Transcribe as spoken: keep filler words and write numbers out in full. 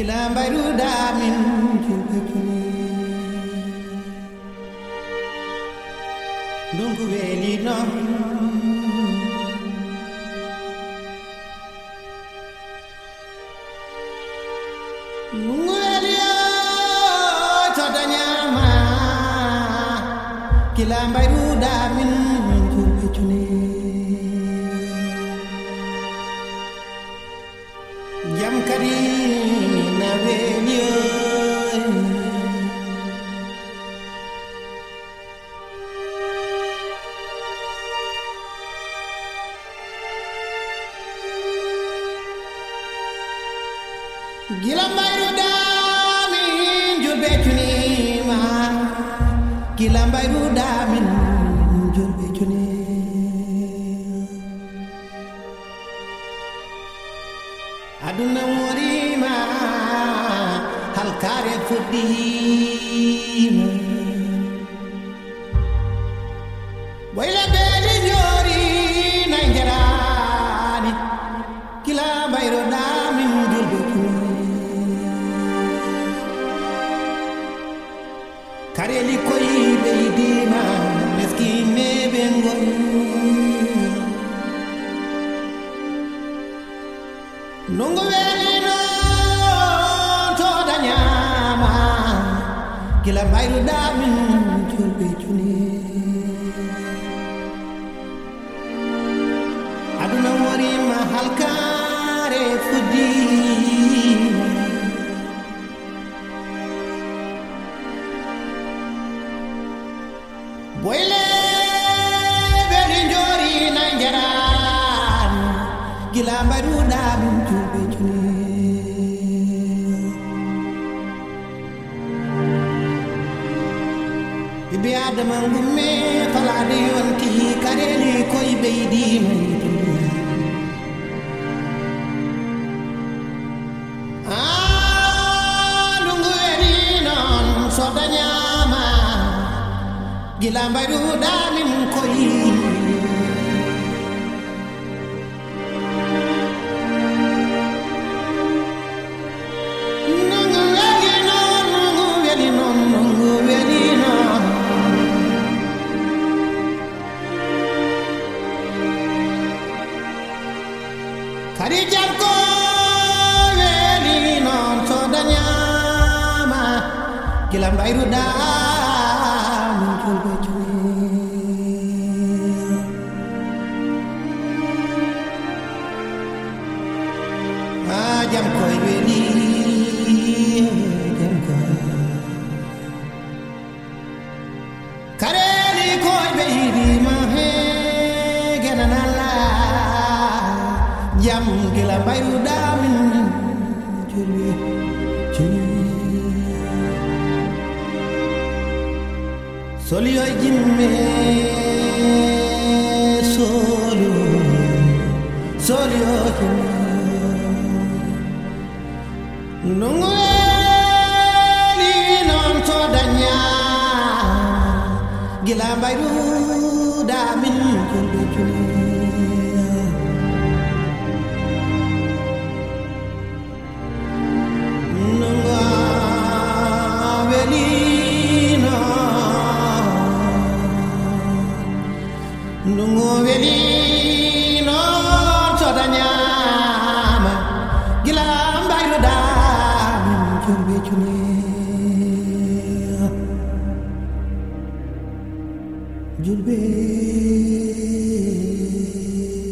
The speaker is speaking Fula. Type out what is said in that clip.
kila mbayruda min julɓe joni ndungu weeli noon ndungu weeli o to dañama kila mbayruda min julɓe joni jam kadi na weeli o gila mbayruda min julɓe cunima gila mbayruda min julɓe cuni aduna worima halkare fuɗɗima boyla beeli jori nay jarani gila mbayruda min julɓe cuni kareli koyi ɓeydima meskine ɓe goyi nungu weeli noon to dañama gila mbayruda min julɓe cuni aduna worima halkare fuɗɗima boyle beeli jori nay jarani gila mbayruda min julɓe cuni ɓiɓɓe adama ngumme falade yonti kareli koye ɓeydima ndungu weeli noon so dañama gila mbayruda min koyi nungu weeli noon nungu weeli noon nungu weeli noon kadi janko weeli noon so dañama gila mbayruda min julɓe cuni a jam koye weeli jam koye kareli koye ɓeydima he genanalla jam gila mbayruda min julɓe cuni solio jimme solio solio jimme nungu weeli noon to daña gila mbayruda min julɓe cuni nungu weeli ndungu weeli noon to dañama gila mbayruda min julɓe cuni julɓe